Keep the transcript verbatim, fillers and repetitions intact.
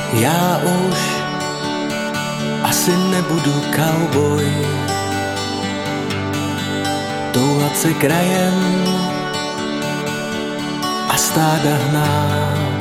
Já už asi nebudu cowboy, toulat se krajem a stáda hnát.